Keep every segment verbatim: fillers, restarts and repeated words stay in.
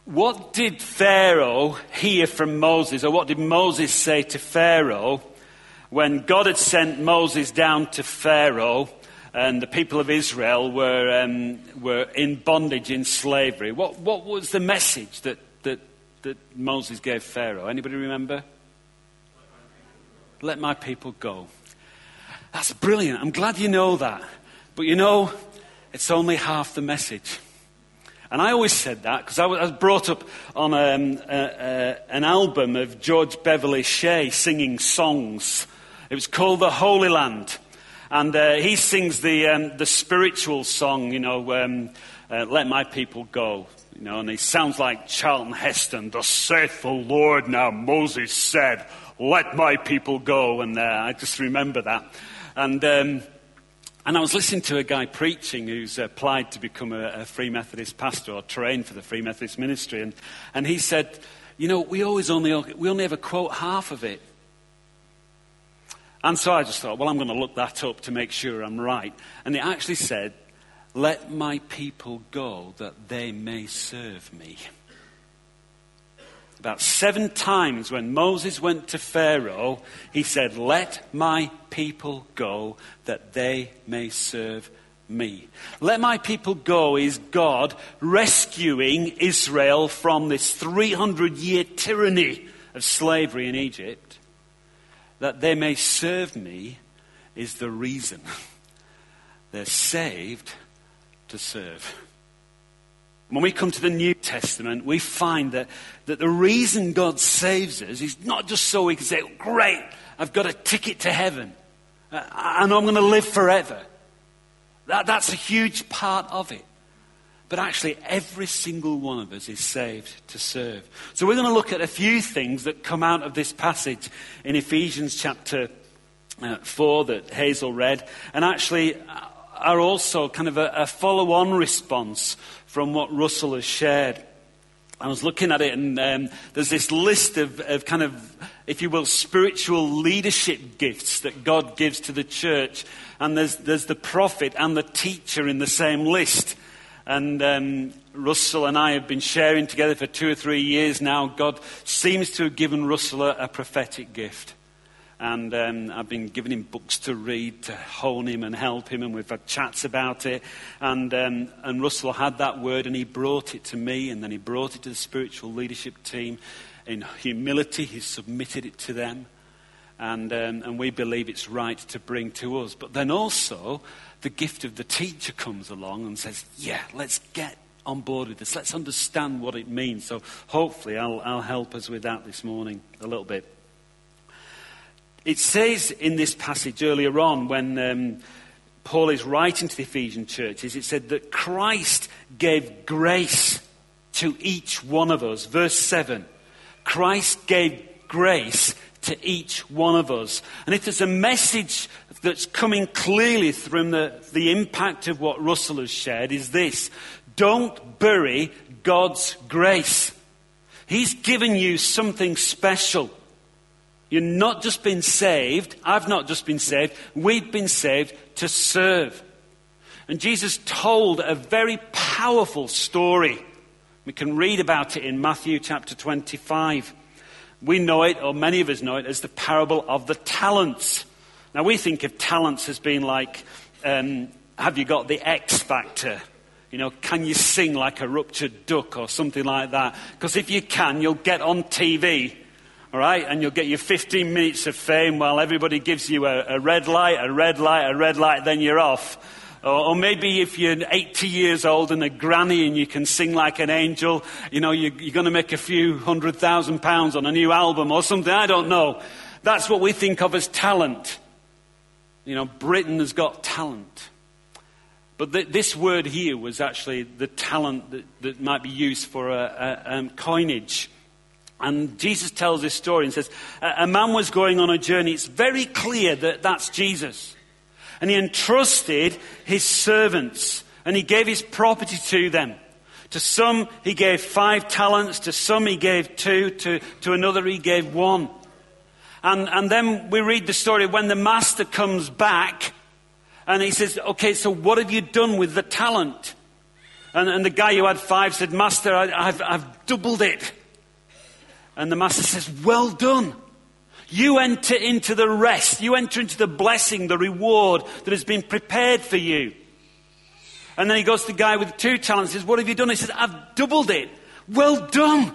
What did Pharaoh hear from Moses, or what did Moses say to Pharaoh when God had sent Moses down to Pharaoh and the people of Israel were um, were in bondage, in slavery? What what was the message that, that, that Moses gave Pharaoh? Anybody remember? Let my people go. That's brilliant. I'm glad you know that. But you know, it's only half the message. And I always said that because I was brought up on um, a, a, an album of George Beverly Shea singing songs. It was called The Holy Land. And uh, he sings the um, the spiritual song, you know, um, uh, Let My People Go. You know, and he sounds like Charlton Heston. Thus saith the Lord, now Moses said, let my people go. And uh, I just remember that. And... Um, And I was listening to a guy preaching who's applied to become a, a Free Methodist pastor or trained for the Free Methodist ministry. And, and he said, you know, we always only, we only ever quote half of it. And so I just thought, well, I'm going to look that up to make sure I'm right. And it actually said, let my people go that they may serve me. About seven times when Moses went to Pharaoh, he said, let my people go that they may serve me. Let my people go is God rescuing Israel from this three hundred year tyranny of slavery in Egypt. That they may serve me is the reason. They're saved to serve. When we come to the New Testament, we find that, that the reason God saves us is not just so we can say, great, I've got a ticket to heaven. Uh, and I'm going to live forever. That, that's a huge part of it. But actually, every single one of us is saved to serve. So we're going to look at a few things that come out of this passage in Ephesians chapter uh, four that Hazel read. And actually are also kind of a, a follow-on response from what Russell has shared. I was looking at it, and um, there's this list of, of kind of, if you will, spiritual leadership gifts that God gives to the church. And there's there's the prophet and the teacher in the same list. And um, Russell and I have been sharing together for two or three years now. God seems to have given Russell a, a prophetic gift. And um, I've been giving him books to read to hone him and help him, and we've had chats about it. And um, and Russell had that word, and he brought it to me, and then he brought it to the spiritual leadership team. In humility, he submitted it to them, and um, and we believe it's right to bring to us. But then also, the gift of the teacher comes along and says, yeah, let's get on board with this. Let's understand what it means. So hopefully I'll I'll help us with that this morning a little bit. It says in this passage earlier on, when um, Paul is writing to the Ephesian churches, it said that Christ gave grace to each one of us. Verse seven, Christ gave grace to each one of us. And if there's a message that's coming clearly from the, the impact of what Russell has shared, is this: don't bury God's grace. He's given you something special. You've not just been saved. I've not just been saved. We've been saved to serve. And Jesus told a very powerful story. We can read about it in Matthew chapter twenty-five. We know it, or many of us know it, as the parable of the talents. Now we think of talents as being like, um, have you got the X factor? You know, can you sing like a ruptured duck or something like that? Because if you can, you'll get on T V. All right, and you'll get your fifteen minutes of fame while everybody gives you a, a red light, a red light, a red light, then you're off. Or, or maybe if you're eighty years old and a granny and you can sing like an angel, you know, you, you're going to make a few hundred thousand pounds on a new album or something. I don't know. That's what we think of as talent. You know, Britain has got talent. But th- this word here was actually the talent that, that might be used for a, a um, coinage. And Jesus tells this story and says, a man was going on a journey. It's very clear that that's Jesus. And he entrusted his servants, and he gave his property to them. To some he gave five talents, to some he gave two, to, to another he gave one. And, and then we read the story when the master comes back, and he says, okay, so what have you done with the talent? And, and the guy who had five said, Master, I, I've, I've doubled it. And the master says, well done. You enter into the rest. You enter into the blessing, the reward that has been prepared for you. And then he goes to the guy with two talents and says, what have you done? He says, I've doubled it. Well done.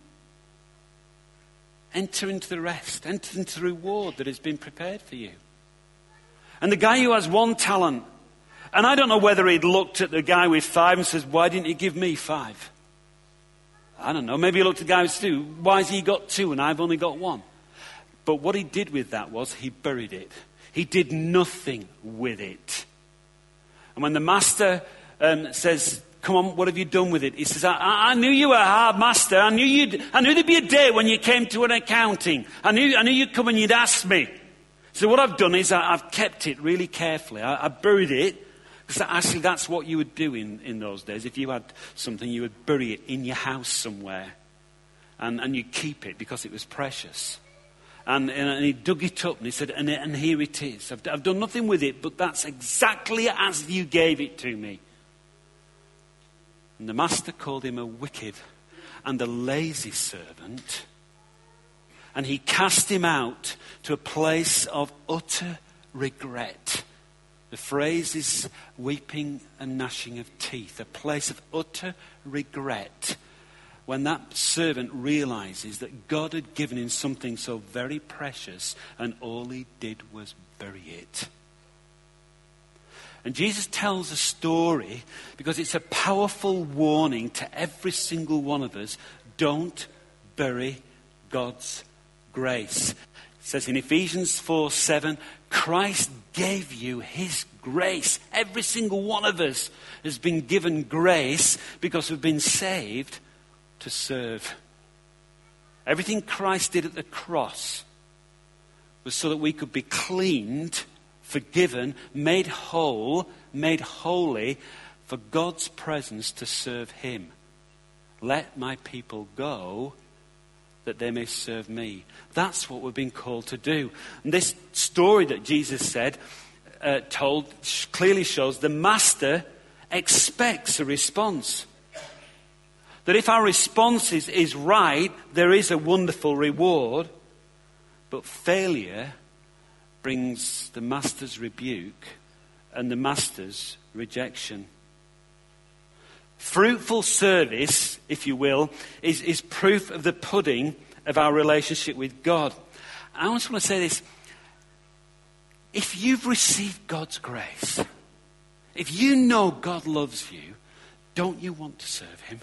Enter into the rest. Enter into the reward that has been prepared for you. And the guy who has one talent, and I don't know whether he'd looked at the guy with five and says, why didn't he give me five? I don't know. Maybe he looked at the guy with two. Why has he got two and I've only got one? But what he did with that was he buried it. He did nothing with it. And when the master um, says, come on, what have you done with it? He says, I, I knew you were a hard master. I knew you'd, I knew there'd be a day when you came to an accounting. I knew, I knew you'd come and you'd ask me. So what I've done is I, I've kept it really carefully. I, I buried it. Because actually that's what you would do in, in those days. If you had something, you would bury it in your house somewhere. And, and you'd keep it because it was precious. And, and he dug it up and he said, and, and here it is. I've, I've done nothing with it, but that's exactly as you gave it to me. And the master called him a wicked and a lazy servant. And he cast him out to a place of utter regret. The phrase is weeping and gnashing of teeth. A place of utter regret. When that servant realizes that God had given him something so very precious and all he did was bury it. And Jesus tells a story because it's a powerful warning to every single one of us. Don't bury God's grace. It says in Ephesians four seven, Christ gave you his grace. Every single one of us has been given grace because we've been saved to serve. Everything Christ did at the cross was so that we could be cleaned, forgiven, made whole, made holy for God's presence to serve him. Let my people go that they may serve me. That's what we're being called to do. And this story that Jesus said, uh, told, clearly shows the master expects a response. That if our response is, is right, there is a wonderful reward. But failure brings the master's rebuke and the master's rejection. Fruitful service, if you will, is, is proof of the pudding of our relationship with God. I just want to say this. If you've received God's grace, if you know God loves you, don't you want to serve him?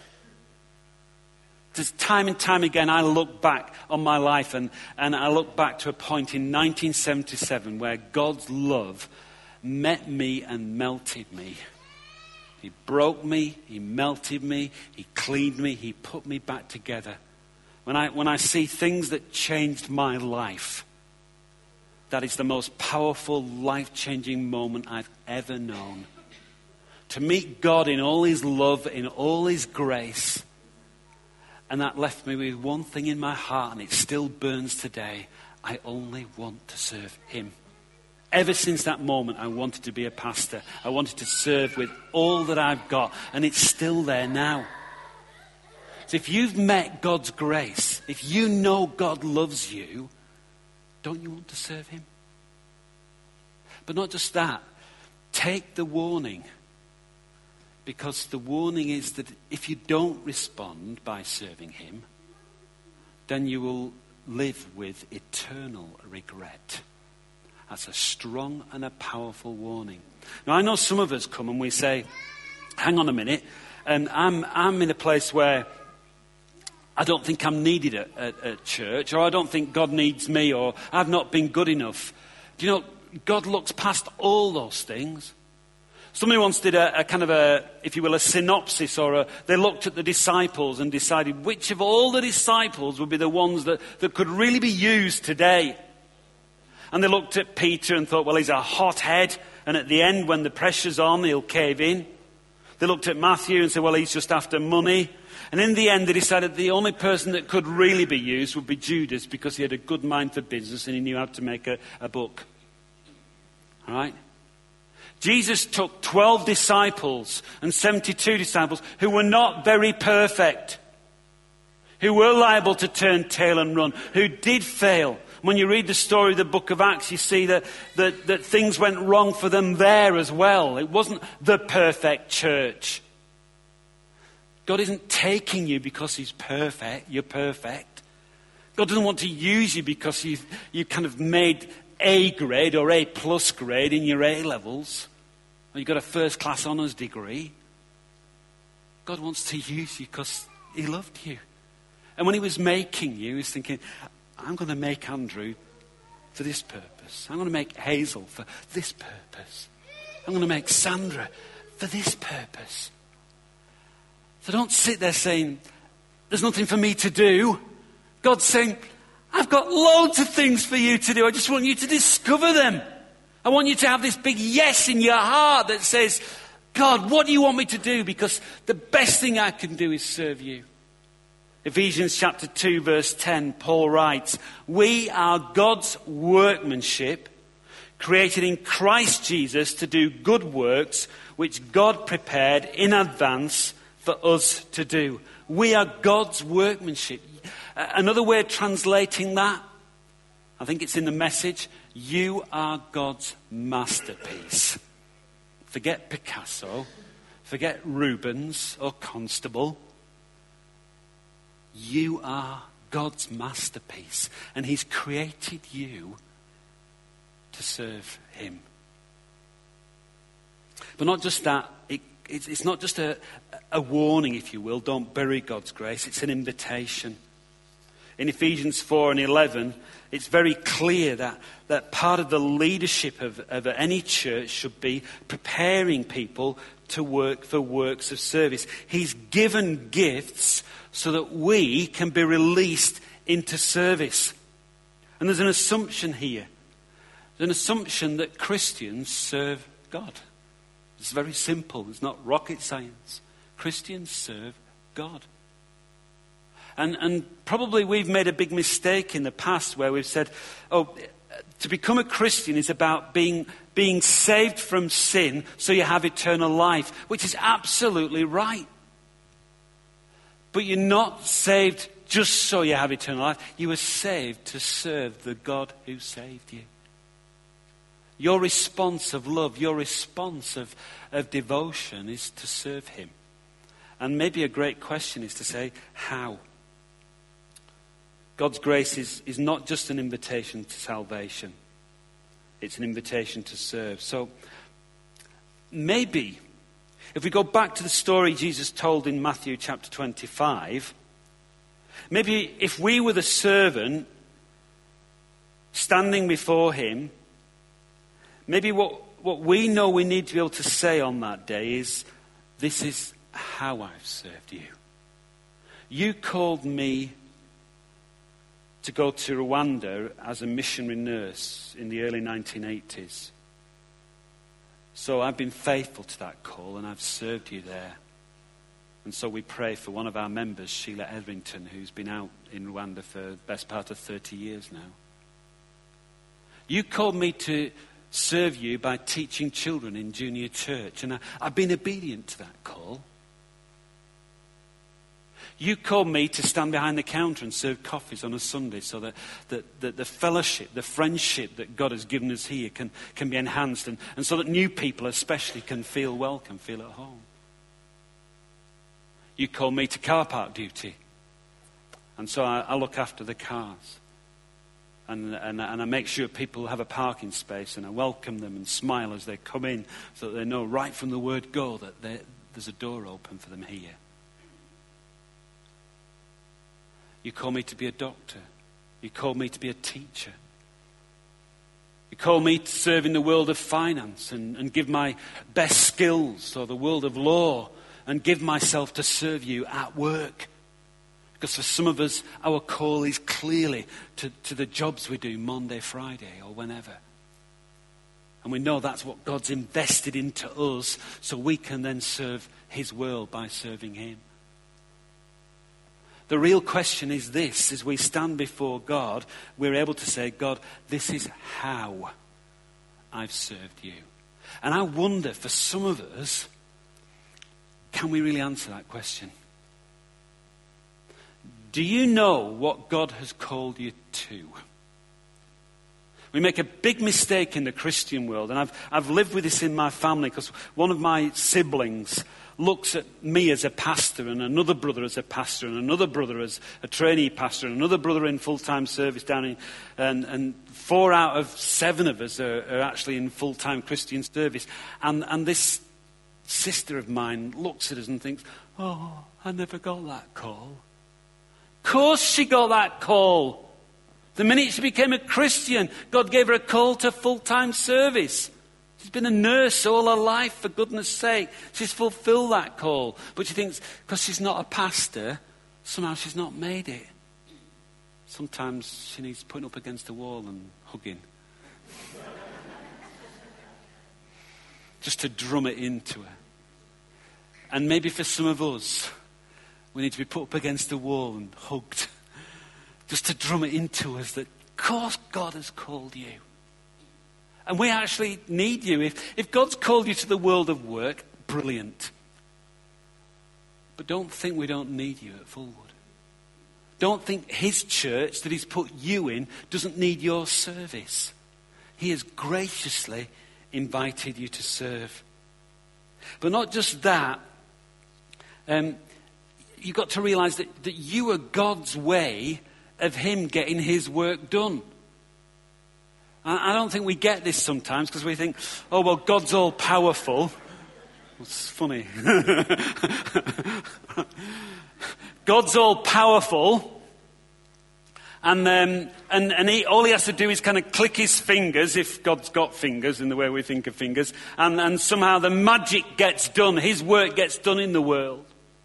There's time and time again I look back on my life and, and I look back to a point in nineteen seventy-seven where God's love met me and melted me. He broke me, he melted me, he cleaned me, he put me back together. When I, when I see things that changed my life, that is the most powerful, life-changing moment I've ever known. To meet God in all his love, in all his grace. And that left me with one thing in my heart, and it still burns today. I only want to serve him. Ever since that moment, I wanted to be a pastor. I wanted to serve with all that I've got, and it's still there now. So if you've met God's grace, if you know God loves you, don't you want to serve him? But not just that. Take the warning. Because the warning is that if you don't respond by serving him, then you will live with eternal regret. That's a strong and a powerful warning. Now, I know some of us come and we say, hang on a minute, and I'm, I'm in a place where I don't think I'm needed at, at, at church, or I don't think God needs me, or I've not been good enough. Do you know, God looks past all those things. Somebody once did a, a kind of a, if you will, a synopsis, or a, they looked at the disciples and decided which of all the disciples would be the ones that, that could really be used today. And they looked at Peter and thought, well, he's a hothead, and at the end, when the pressure's on, he'll cave in. They looked at Matthew and said, well, he's just after money. And in the end, they decided the only person that could really be used would be Judas, because he had a good mind for business and he knew how to make a, a book. All right? Jesus took twelve disciples and seventy-two disciples who were not very perfect, who were liable to turn tail and run, who did fail. When you read the story of the book of Acts, you see that, that, that things went wrong for them there as well. It wasn't the perfect church. God isn't taking you because he's perfect. You're perfect. God doesn't want to use you because you've, you've kind of made A grade or A plus grade in your A levels. Or you've got a first class honours degree. God wants to use you because he loved you. And when he was making you, he was thinking, I'm going to make Andrew for this purpose. I'm going to make Hazel for this purpose. I'm going to make Sandra for this purpose. So don't sit there saying, there's nothing for me to do. God's saying, I've got loads of things for you to do. I just want you to discover them. I want you to have this big yes in your heart that says, God, what do you want me to do? Because the best thing I can do is serve you. Ephesians chapter two, verse ten, Paul writes, we are God's workmanship, created in Christ Jesus to do good works, which God prepared in advance for us to do. We are God's workmanship. Another way of translating that, I think it's in the Message, you are God's masterpiece. Forget Picasso, forget Rubens or Constable. You are God's masterpiece, and he's created you to serve him. But not just that, it, it's, it's not just a, a warning, if you will, don't bury God's grace, it's an invitation. In Ephesians four and eleven, it's very clear that, that part of the leadership of, of any church should be preparing people to work for works of service. He's given gifts so that we can be released into service. And there's an assumption here. There's an assumption that Christians serve God. It's very simple. It's not rocket science. Christians serve God. And, and probably we've made a big mistake in the past where we've said, oh, to become a Christian is about being, being saved from sin so you have eternal life, which is absolutely right. But you're not saved just so you have eternal life. You were saved to serve the God who saved you. Your response of love, your response of, of devotion is to serve him. And maybe a great question is to say, how? God's grace is, is not just an invitation to salvation. It's an invitation to serve. So maybe if we go back to the story Jesus told in Matthew chapter twenty-five, maybe if we were the servant standing before him, maybe what, what we know we need to be able to say on that day is, this is how I've served you. You called me to go to Rwanda as a missionary nurse in the early nineteen eighties. So I've been faithful to that call and I've served you there. And so we pray for one of our members, Sheila Etherington, who's been out in Rwanda for the best part of thirty years now. You called me to serve you by teaching children in junior church, and I, I've been obedient to that call. You called me to stand behind the counter and serve coffees on a Sunday so that, that, that the fellowship, the friendship that God has given us here can, can be enhanced, and, and so that new people especially can feel welcome, feel at home. You called me to car park duty, and so I, I look after the cars. And, and, and I make sure people have a parking space, and I welcome them and smile as they come in so that they know right from the word go that there's a door open for them here. You call me to be a doctor. You call me to be a teacher. You call me to serve in the world of finance and, and give my best skills, or the world of law, and give myself to serve you at work. Because for some of us, our call is clearly to, to the jobs we do Monday, Friday, or whenever. And we know that's what God's invested into us, so we can then serve his world by serving him. The real question is this: as we stand before God, we're able to say, God, this is how I've served you. And I wonder, for some of us, can we really answer that question? Do you know what God has called you to? We make a big mistake in the Christian world, and I've, I've lived with this in my family, because one of my siblings looks at me as a pastor, and another brother as a pastor, and another brother as a trainee pastor, and another brother in full-time service down in, and, and four out of seven of us are, are actually in full-time Christian service. And, and this sister of mine looks at us and thinks, oh, I never got that call. Of course she got that call. The minute she became a Christian, God gave her a call to full-time service. She's been a nurse all her life, for goodness sake. She's fulfilled that call. But she thinks, because she's not a pastor, somehow she's not made it. Sometimes she needs putting up against a wall and hugging. Just to drum it into her. And maybe for some of us, we need to be put up against the wall and hugged. Just to drum it into us that, of course, God has called you. And we actually need you. If, if God's called you to the world of work, brilliant. But don't think we don't need you at Fullwood. Don't think his church that he's put you in doesn't need your service. He has graciously invited you to serve. But not just that. Um, you've got to realize that, that you are God's way of him getting his work done. I don't think we get this sometimes, because we think, oh, well, God's all powerful. It's funny. God's all powerful. And um, and, and he, all he has to do is kind of click his fingers, if God's got fingers in the way we think of fingers. And, and somehow the magic gets done. His work gets done in the world.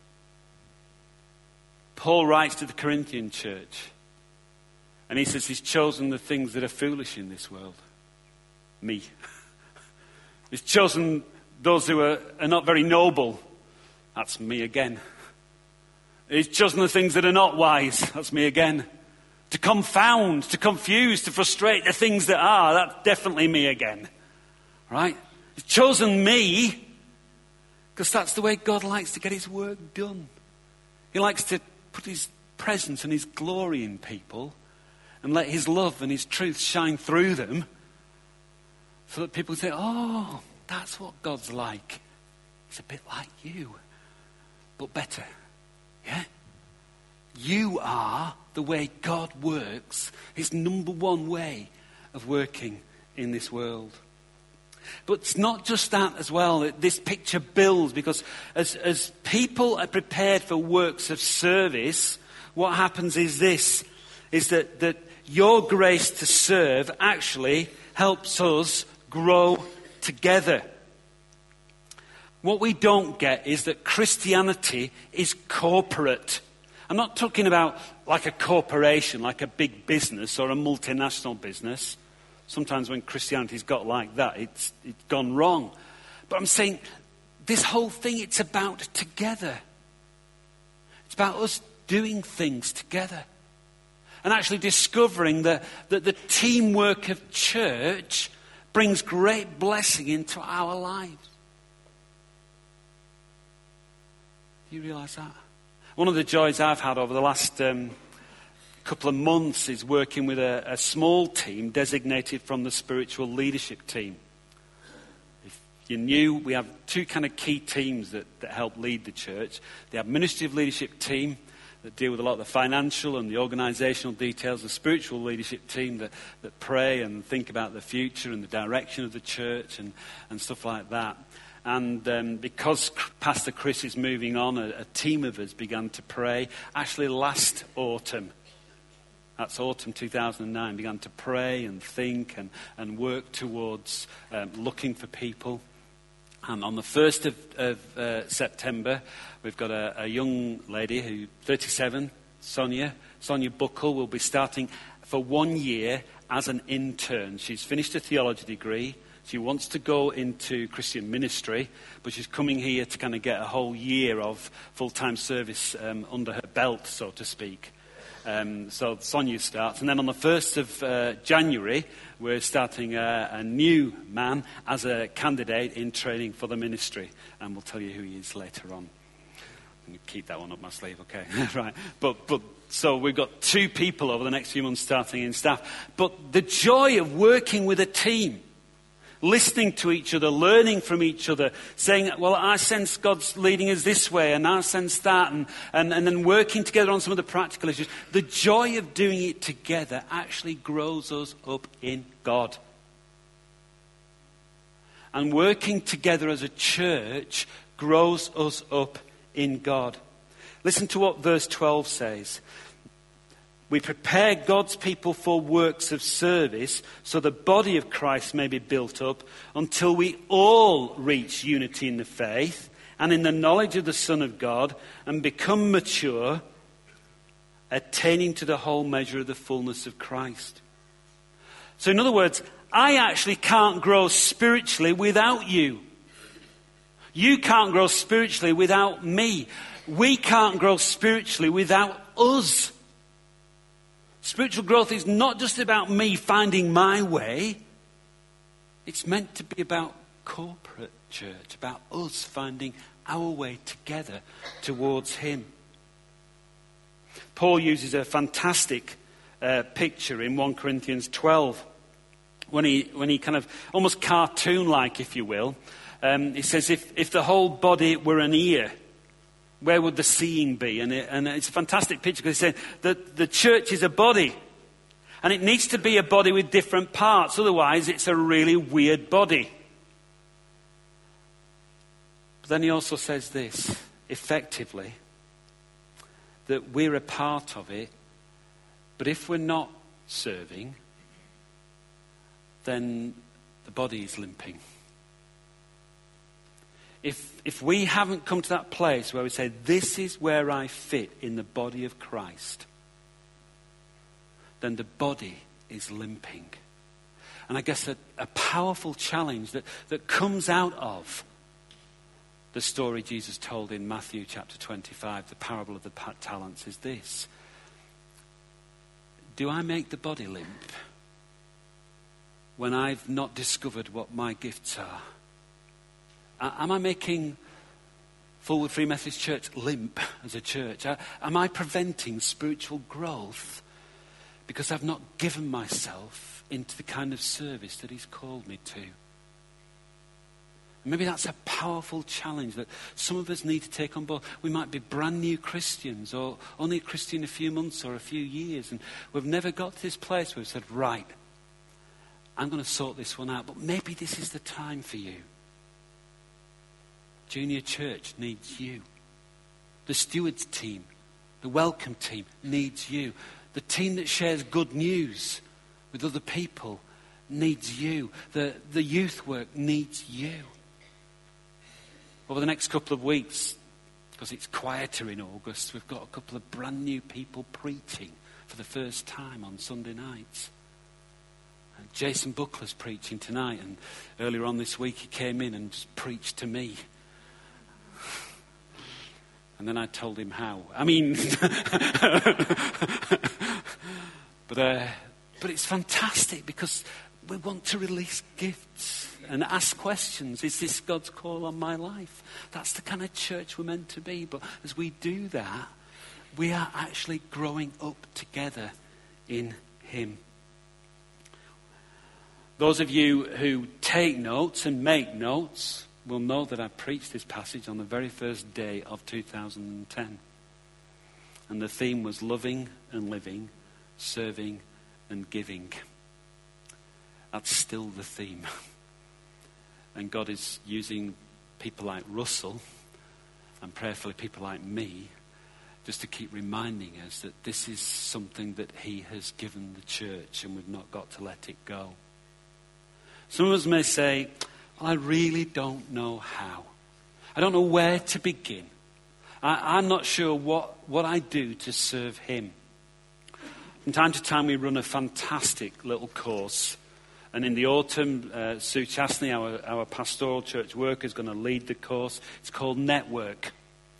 Paul writes to the Corinthian church. And he says he's chosen the things that are foolish in this world. Me. He's chosen those who are, are not very noble. That's me again. He's chosen the things that are not wise. That's me again. To confound, to confuse, to frustrate the things that are. That's definitely me again. Right? He's chosen me because that's the way God likes to get his work done. He likes to put his presence and his glory in people. And let his love and his truth shine through them, so that people say, oh, that's what God's like. He's a bit like you, but better. Yeah? You are the way God works, his number one way of working in this world. But it's not just that as well. This picture builds, because as, as people are prepared for works of service, what happens is this, is that, that your grace to serve actually helps us grow together. What we don't get is that Christianity is corporate. I'm not talking about like a corporation, like a big business or a multinational business. Sometimes when Christianity's got like that, it's, it's gone wrong. But I'm saying this whole thing, it's about together. It's about us doing things together. And actually discovering that, that the teamwork of church brings great blessing into our lives. Do you realise that? One of the joys I've had over the last um, couple of months is working with a, a small team designated from the spiritual leadership team. If you're new, we have two kind of key teams that, that help lead the church. The administrative leadership team that deal with a lot of the financial and the organisational details, the spiritual leadership team that, that pray and think about the future and the direction of the church and, and stuff like that. And um, because Pastor Chris is moving on, a, a team of us began to pray. Actually, last autumn, that's autumn two thousand nine, began to pray and think and, and work towards um, looking for people. And on the first of, of uh, September, we've got a, a young lady who, thirty-seven, Sonia, Sonia Buckle, will be starting for one year as an intern. She's finished a theology degree. She wants to go into Christian ministry, but she's coming here to kind of get a whole year of full-time service um, under her belt, so to speak. Um, so Sonia starts. And then on the first of uh, January, we're starting a, a new man as a candidate in training for the ministry. And we'll tell you who he is later on. I'm going to keep that one up my sleeve, okay? Right. But, but so we've got two people over the next few months starting in staff. But the joy of working with a team, listening to each other, learning from each other, saying, well, I sense God's leading us this way, and I sense that, and, and, and then working together on some of the practical issues. The joy of doing it together actually grows us up in God. And working together as a church grows us up in God. Listen to what verse twelve says. We prepare God's people for works of service so the body of Christ may be built up until we all reach unity in the faith and in the knowledge of the Son of God and become mature, attaining to the whole measure of the fullness of Christ. So in other words, I actually can't grow spiritually without you. You can't grow spiritually without me. We can't grow spiritually without us. Spiritual growth is not just about me finding my way. It's meant to be about corporate church, about us finding our way together towards Him. Paul uses a fantastic uh, picture in First Corinthians twelve when he when he kind of almost cartoon-like, if you will. Um, he says, if if the whole body were an ear, where would the seeing be? And, it, and it's a fantastic picture because he's saying that the church is a body. And it needs to be a body with different parts. Otherwise, it's a really weird body. But then he also says this, effectively, that we're a part of it. But if we're not serving, then the body is limping. If if we haven't come to that place where we say, this is where I fit in the body of Christ, then the body is limping. And I guess a, a powerful challenge that, that comes out of the story Jesus told in Matthew chapter twenty-five, the parable of the talents, is this. Do I make the body limp when I've not discovered what my gifts are? Am I making Fulwood Free Methodist Church limp as a church? Am I preventing spiritual growth because I've not given myself into the kind of service that He's called me to? Maybe that's a powerful challenge that some of us need to take on board. We might be brand new Christians or only a Christian a few months or a few years, and we've never got to this place where we've said, right, I'm going to sort this one out, but maybe this is the time for you. Junior church needs you. The stewards team, the welcome team needs you. The team that shares good news with other people needs you. The, the youth work needs you. Over the next couple of weeks, because it's quieter in August, we've got a couple of brand new people preaching for the first time on Sunday nights. And Jason Buckler's preaching tonight, and earlier on this week he came in and just preached to me. And then I told him how. I mean, but uh, but it's fantastic because we want to release gifts and ask questions. Is this God's call on my life? That's the kind of church we're meant to be. But as we do that, we are actually growing up together in Him. Those of you who take notes and make notes will know that I preached this passage on the very first day of two thousand ten. And the theme was loving and living, serving and giving. That's still the theme. And God is using people like Russell and prayerfully people like me just to keep reminding us that this is something that He has given the church and we've not got to let it go. Some of us may say, I really don't know how. I don't know where to begin. I, I'm not sure what, what I do to serve Him. From time to time we run a fantastic little course. And in the autumn, uh, Sue Chastney, our, our pastoral church worker, is going to lead the course. It's called Network.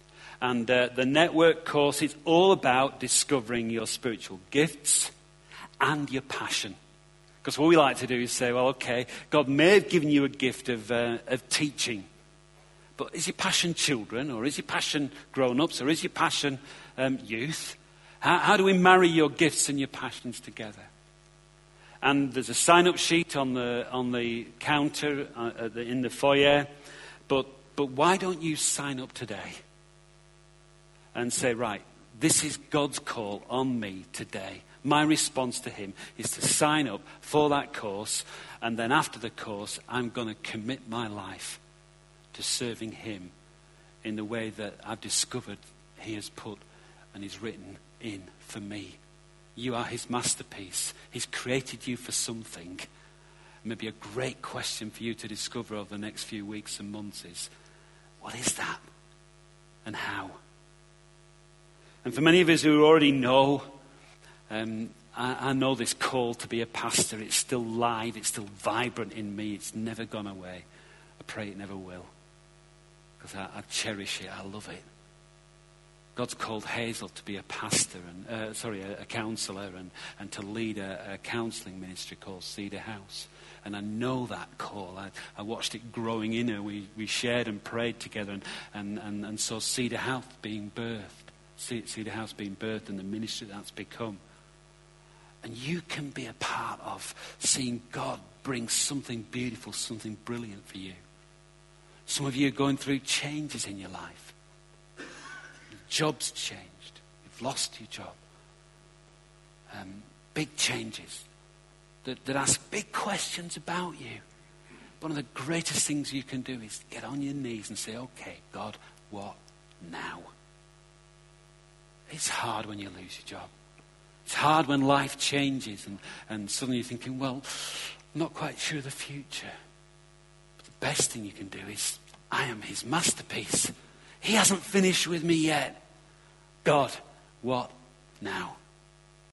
And uh, the network course is all about discovering your spiritual gifts and your passion. Because what we like to do is say, well, okay, God may have given you a gift of, uh, of teaching. But is your passion children, or is your passion grown-ups, or is your passion um, youth? How, how do we marry your gifts and your passions together? And there's a sign-up sheet on the on the counter uh, at the, in the foyer. But but why don't you sign up today and say, right, this is God's call on me today. My response to him is to sign up for that course, and then after the course, I'm going to commit my life to serving him in the way that I've discovered he has put and is written in for me. You are his masterpiece. He's created you for something. Maybe a great question for you to discover over the next few weeks and months is, what is that? And how? And for many of us who already know, um, I, I know this call to be a pastor. It's still live. It's still vibrant in me. It's never gone away. I pray it never will. Because I, I cherish it. I love it. God's called Hazel to be a pastor, and uh, sorry, a, a counsellor, and, and to lead a, a counselling ministry called Cedar House. And I know that call. I, I watched it growing in her. We, we shared and prayed together, and, and, and, and saw Cedar House being birthed. Cedar House being birthed, and the ministry that's become. And you can be a part of seeing God bring something beautiful, something brilliant for you. Some of you are going through changes in your life. Your job's changed. You've lost your job. Um, big changes that, that ask big questions about you. One of the greatest things you can do is get on your knees and say, okay, God, what now? It's hard when you lose your job. It's hard when life changes and, and suddenly you're thinking, well, I'm not quite sure of the future. But the best thing you can do is, I am his masterpiece. He hasn't finished with me yet. God, what now?